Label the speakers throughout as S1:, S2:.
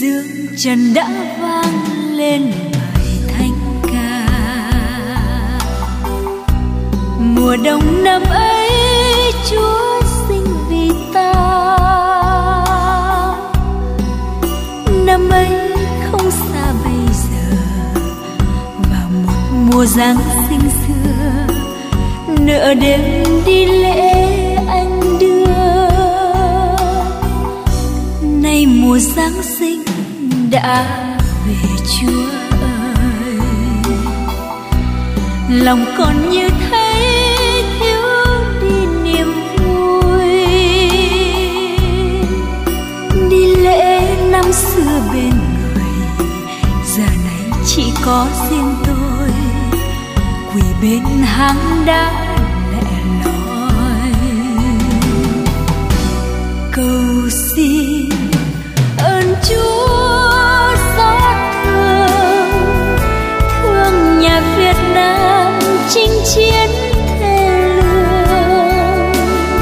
S1: dương trần đã vang lên bài thanh ca. Mùa đông năm ấy Chúa sinh vì ta, năm ấy không xa bây giờ, vào một mùa Giáng sinh xưa, nửa đêm đi lễ anh đưa. Nay mùa Giáng sinh đã về Chúa ơi, lòng còn như thấy thiếu đi niềm vui. Đi lễ năm xưa bên người, giờ này chỉ có riêng tôi quỳ bên hang đá lẻ loi. Cầu xin ơn Chúa xót thương nhà Việt Nam chinh chiến thê lương.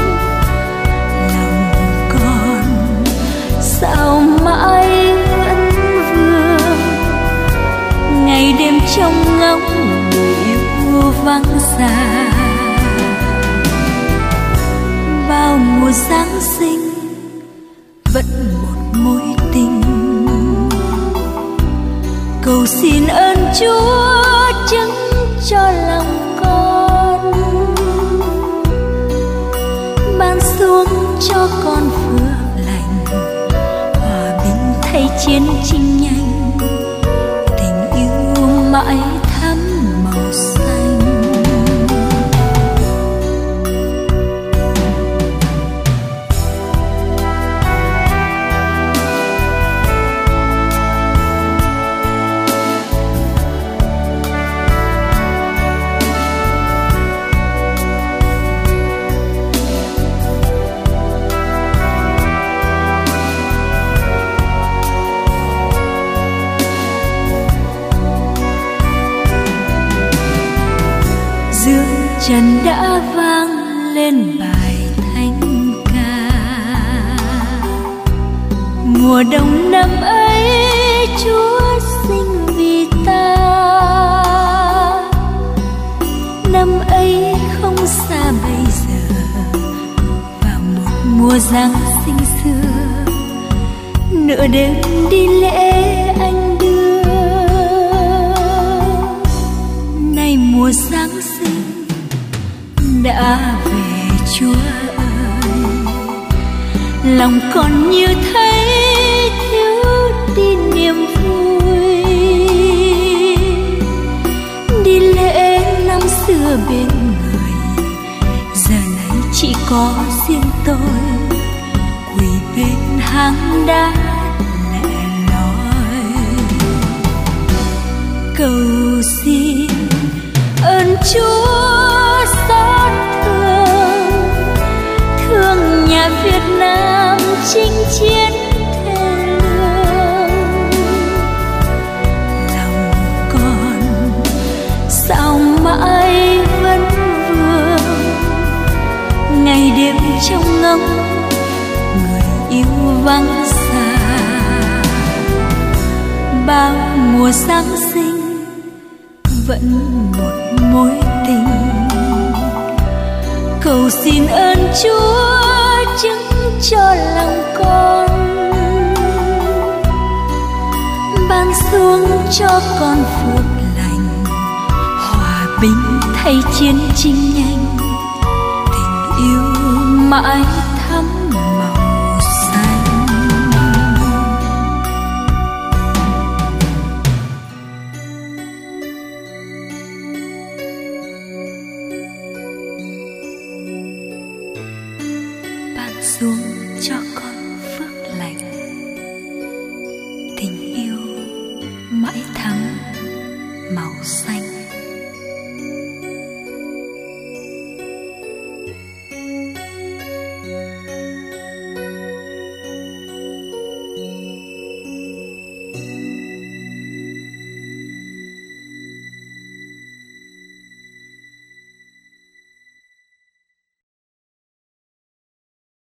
S1: Lòng con sao mãi vẫn vương, ngày đêm trông ngóng người yêu vắng xa. Bao mùa Giáng sinh vẫn một mối tình, cầu xin ơn Chúa chứng cho lòng con, ban xuống cho con phước lành, hòa bình thay chiến tranh nhanh, tình yêu mãi thắm màu xanh. Dương trần đã vang lên bài thanh ca. Mùa đông năm ấy Chúa sinh vì ta, năm ấy không xa bây giờ, vào một mùa Giáng sinh xưa, nửa đêm đi lễ anh đưa. Nay mùa Giáng sinh đã về Chúa ơi, lòng còn như thấy thiếu đi niềm vui. Đi lễ năm xưa bên người, giờ này chỉ có riêng tôi quỳ bên hang đá lẻ loi. Cầu xin ơn Chúa xót thương nhà Việt Nam chinh chiến thê lương. Lòng con sao mãi vẫn vương, ngày đêm trông ngóng người yêu vắng xa. Bao mùa Giáng sinh vẫn một mối tình, cầu xin ơn Chúa chứng cho lòng con, ban xuống cho con phước lành, hòa bình thay chiến tranh nhanh, tình yêu mãi thắm màu xanh. Xuống cho con phước lành, tình yêu mãi thắm màu xanh.